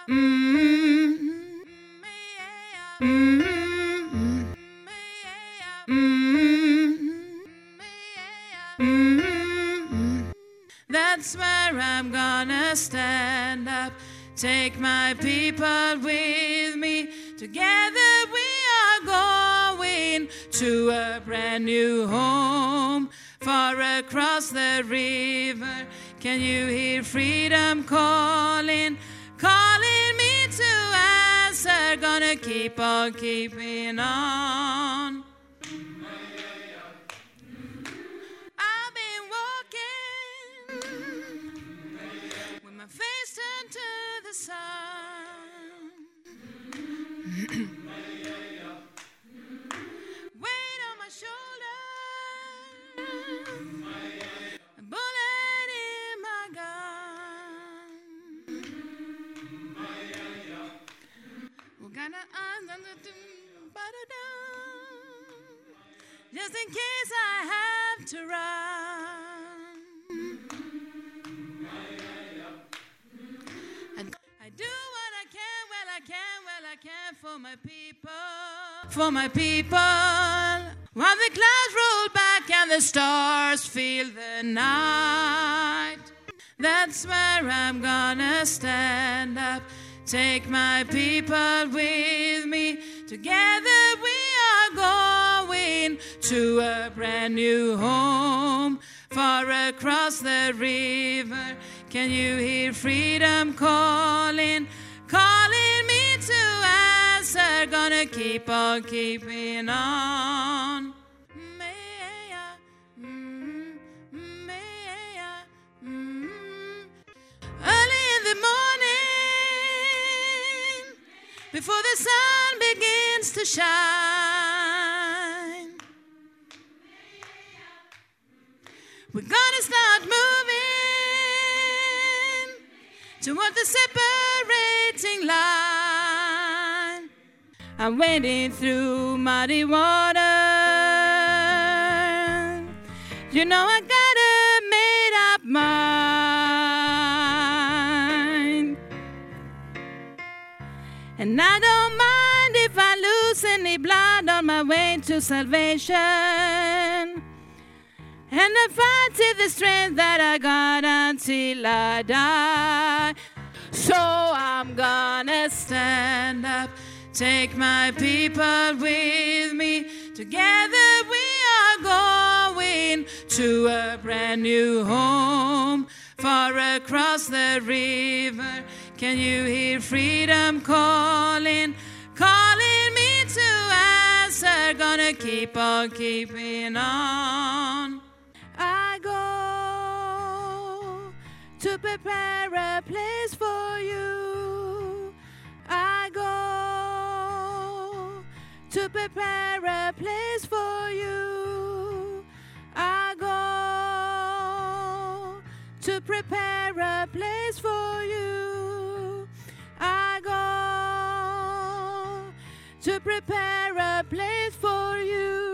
Mm-hmm. Mm-hmm. Mm-hmm. That's where I'm gonna stand up. Take my people with me. Together we are going to a brand new home. Far across the river, can you hear freedom calling? Calling me to answer. Gonna keep on keeping on. I've been walking with my face turned to the sun. Weight on my shoulder, a bullet in my gun. We're gonna just in case I have to run. I do what I can, well I can for my people, for my people. While the clouds roll back and the stars fill the night, that's where I'm gonna stand up. Take my people with me. Together we are going to a brand new home. Far across the river, can you hear freedom calling? Calling me to answer. Gonna keep on keeping on. Early in the morning, before the sun begins to shine, we're gonna start moving toward the separating line. I'm wading through muddy water. You know I got a made up mind, and I don't mind if I lose any blood on my way to salvation. And I fight to the strength that I got until I die. So I'm gonna stand up. Take my people with me. Together we are going to a brand new home. Far across the river, can you hear freedom calling? Calling me to answer. Gonna keep on keeping on. I go to prepare a place for you. I go to prepare a place for you. I go to prepare a place for you. I go to prepare a place for you.